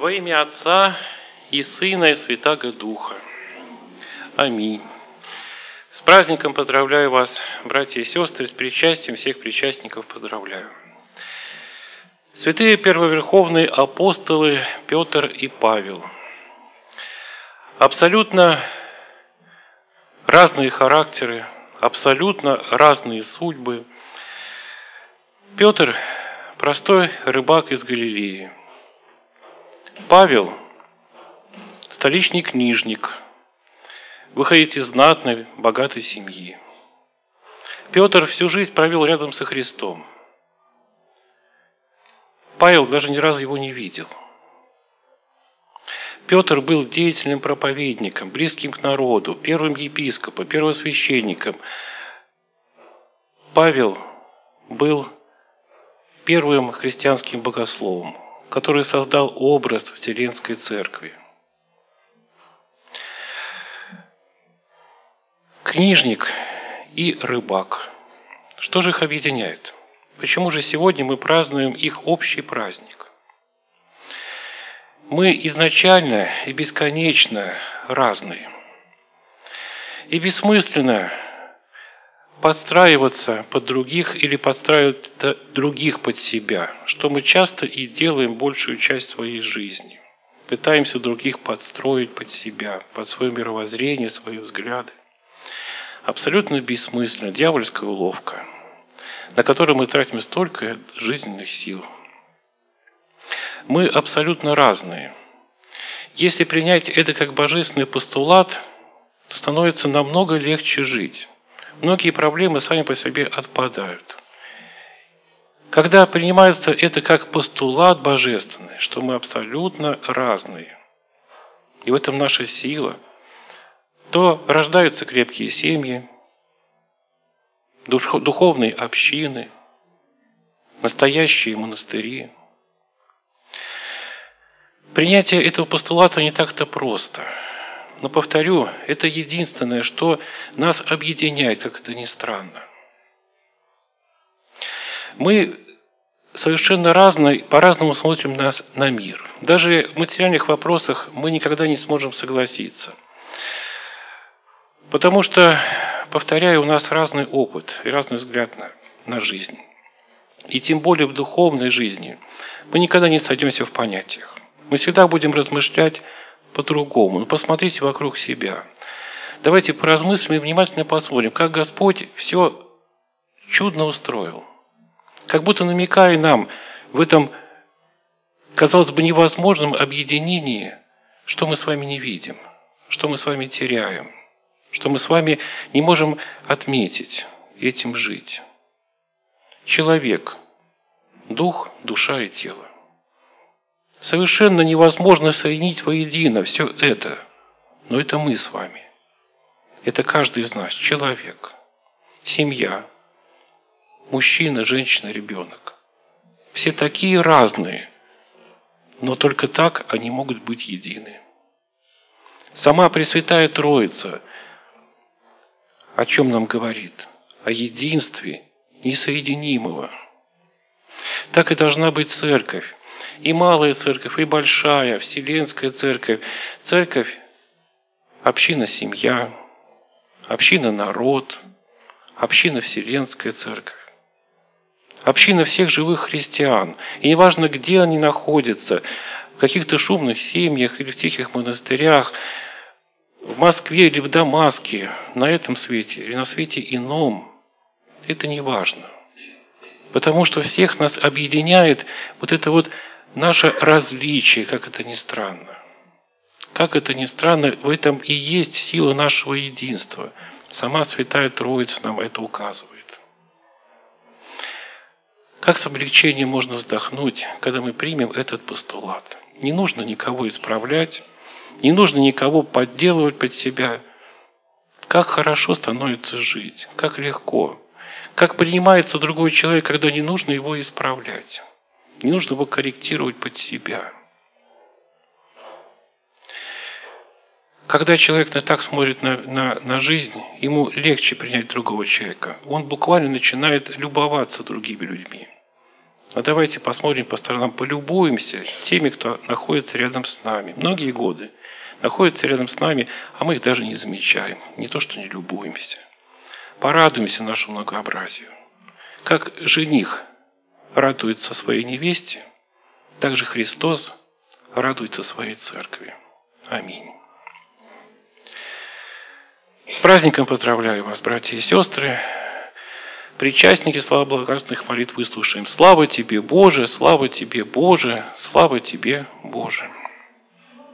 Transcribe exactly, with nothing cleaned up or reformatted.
Во имя Отца и Сына и Святаго Духа. Аминь. С праздником поздравляю вас, братья и сестры, с причастием всех причастников поздравляю. Святые первоверховные апостолы Петр и Павел. Абсолютно разные характеры, абсолютно разные судьбы. Петр – простой рыбак из Галилеи. Павел – столичный книжник, выходит из знатной, богатой семьи. Петр всю жизнь провел рядом со Христом. Павел даже ни разу его не видел. Петр был деятельным проповедником, близким к народу, первым епископом, первосвященником. Павел был первым христианским богословом, который создал образ Вселенской Церкви. Книжник и рыбак. Что же их объединяет? Почему же сегодня мы празднуем их общий праздник? Мы изначально и бесконечно разные. И бессмысленно подстраиваться под других или подстраивать других под себя, что мы часто и делаем большую часть своей жизни. Пытаемся других подстроить под себя, под свое мировоззрение, свои взгляды. Абсолютно бессмысленно, дьявольская уловка, на которую мы тратим столько жизненных сил. Мы абсолютно разные. Если принять это как божественный постулат, то становится намного легче жить. Многие проблемы сами по себе отпадают. Когда принимается это как постулат божественный, что мы абсолютно разные, и в этом наша сила, то рождаются крепкие семьи, духовные общины, настоящие монастыри. Принятие этого постулата не так-то просто. Но, повторю, это единственное, что нас объединяет, как это ни странно. Мы совершенно разные, по-разному смотрим на, на мир. Даже в материальных вопросах мы никогда не сможем согласиться. Потому что, повторяю, у нас разный опыт и разный взгляд на, на жизнь. И тем более в духовной жизни мы никогда не сойдемся в понятиях. Мы всегда будем размышлять по-другому. Но посмотрите вокруг себя. Давайте поразмыслим и внимательно посмотрим, как Господь все чудно устроил. Как будто намекая нам в этом, казалось бы, невозможном объединении, что мы с вами не видим, что мы с вами теряем, что мы с вами не можем отметить и этим жить. Человек, дух, душа и тело. Совершенно невозможно соединить воедино все это, но это мы с вами. Это каждый из нас, человек, семья, мужчина, женщина, ребенок. Все такие разные, но только так они могут быть едины. Сама Пресвятая Троица о чем нам говорит? О единстве несоединимого. Так и должна быть церковь. И малая церковь, и большая, вселенская церковь. Церковь – община-семья, община-народ, община-вселенская церковь. Община всех живых христиан. И неважно, где они находятся, в каких-то шумных семьях или в тихих монастырях, в Москве или в Дамаске, на этом свете или на свете ином, это не важно. Потому что всех нас объединяет вот это вот наше различие, как это ни странно. Как это ни странно, в этом и есть сила нашего единства. Сама Святая Троица нам это указывает. Как с облегчением можно вздохнуть, когда мы примем этот постулат? Не нужно никого исправлять, не нужно никого подделывать под себя. Как хорошо становится жить, как легко. Как принимается другой человек, когда не нужно его исправлять. Не нужно его корректировать под себя. Когда человек так смотрит на, на, на жизнь, ему легче принять другого человека. Он буквально начинает любоваться другими людьми. А давайте посмотрим по сторонам, полюбуемся теми, кто находится рядом с нами. Многие годы находятся рядом с нами, а мы их даже не замечаем. Не то, что не любуемся. Порадуемся нашему многообразию. Как жених радуется своей невесте, так же Христос радуется своей церкви. Аминь. С праздником поздравляю вас, братья и сестры. Причастники славы благодарственных молитв выслушаем. Слава Тебе, Боже, слава Тебе, Боже, слава Тебе, Боже.